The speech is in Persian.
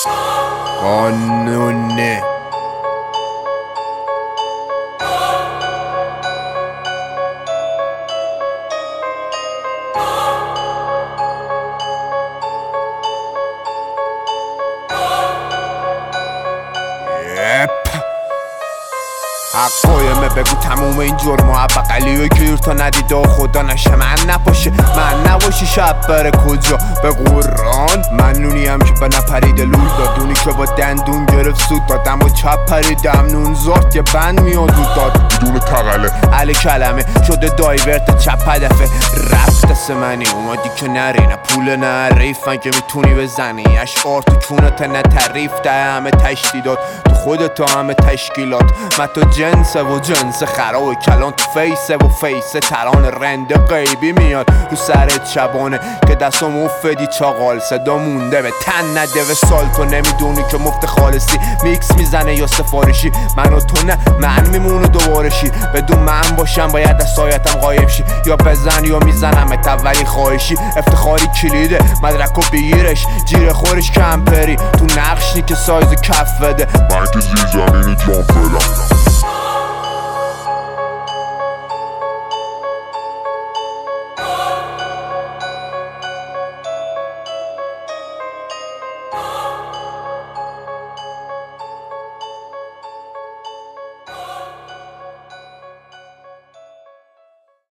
قانونه حقایمه بگو تموم این جرم و بقلی و گیر تا ندیده و خدا نشه من نباشه من نباشی شب بره کجا به قرآن من نونیم که به نپریده لول دادونی که با دندون گرفت سود دادم و چپ پریدم نون زارت یه بند میاد رو داد بدون تقله علی کلمه شده دایورت چپ هدفه رفت دست منی اومدی که نری نه پول نه ریفن که میتونی بزنی اشعار تو چونت نه تعریف ده همه تشدیدات تو خودت همه تشکیلات من تو جنسه و جنس خراب کلان تو فیسه و فیسه تران رنده غیبی میاد رو سرت شبانه که دستو مفدی چاقال صدا مونده به تن نده و سال تو نمیدونی که مفت خالصی میکس میزنه یا سفارشی من و تو نه من میمونو دوبارشی بدون من باشم باید از سایتم غایب شی یا بزن یا میزنم اولی خواهشی افتخاری کلیده مدرکو بگیرش جیر خورش کمپری تو نقشی که سایز کف بده من که زیر زمین جان فعلا